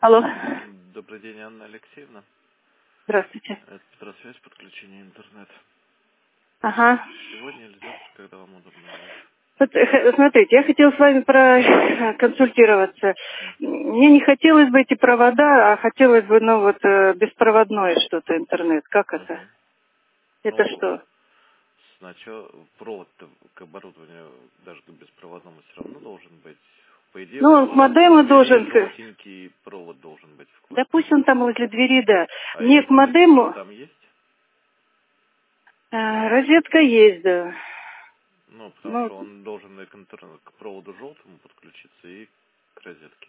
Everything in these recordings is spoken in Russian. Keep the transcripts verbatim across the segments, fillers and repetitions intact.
Алло. Добрый день, Анна Алексеевна. Здравствуйте. Это Петросвязь, подключение интернет. Ага. Сегодня или завтра, когда вам удобно будет? Вот, э, смотрите, я хотела с вами проконсультироваться. Мне не хотелось бы эти провода, а хотелось бы, ну, вот, э, беспроводное что-то, интернет. Как это? Угу. Это Ну, что? сначала провод к оборудованию, даже к беспроводному, все равно должен быть. По идее, у Ну, вас он к возле модему двери должен... к- желтенький провод должен быть в Да квартире. пусть он там возле двери, да. А Мне к эти розетка модему... там есть? э, розетка есть, да. Ну, потому Ну, что он должен и к, интер- к проводу желтому подключиться и к розетке.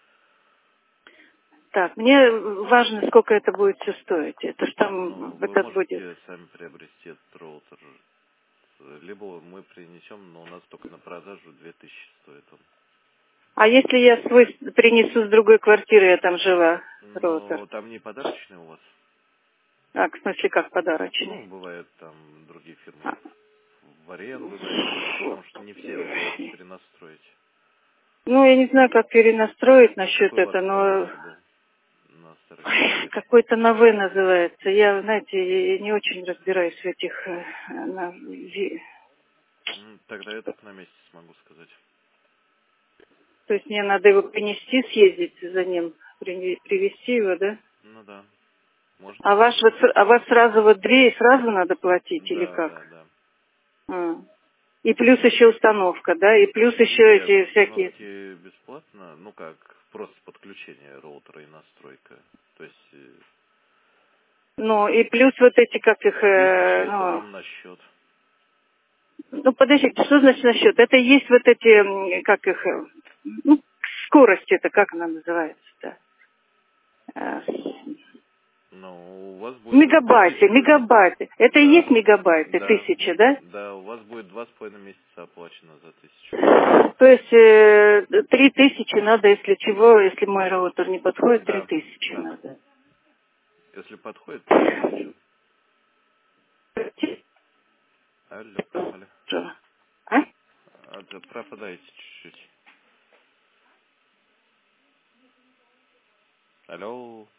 так, мне важно, сколько это будет все стоить. Это ж Ну, там вы этот будет... можете сами приобрести этот роутер. Либо мы принесем, но у нас только на продажу две тысячи стоит он. А если я свой принесу с другой квартиры, я там жила, роутер? Но там не подарочный у вас. А, в смысле, как подарочный? Ну, бывает, там другие фирмы А, в аренду дают, потому что не все удается перенастроить. Ну, я не знаю, как перенастроить насчет Какой у вас этого, но адрес был на старой ой, квартире? какой-то на «вы» называется. Я, знаете, я не очень разбираюсь в этих... э, на ви- М, Тогда я только на месте смогу сказать. То есть мне надо его принести, съездить за ним, при- привезти его, да? Ну да, можете А, ваш, вот, съездить. с- а вас сразу вот две и сразу надо платить или Да, да, как? да. А. И плюс еще установка, да? И плюс еще Нет, эти всякие... установки бесплатно, ну как, просто подключение роутера и настройка. То есть э, Ну, и плюс вот эти, как их... тысяча э, это ну, вам на счет. Ну, подождите, что значит насчет? Это есть вот эти, м, как их, э, ну, скорость это, как она называется-то? Э, Ну, у вас будет Мегабайты, тысяча, мегабайты. Это и есть да, мегабайты, да, тысяча, да? да, у вас будет два с половиной месяца оплачено за тысячу. То есть э, три тысячи надо, если чего, если мой роутер не подходит, три Да, тысячи да. надо. Если подходит, то тысячу. Алло, алло. Что? А? А, да, пропадаете чуть-чуть. Алло.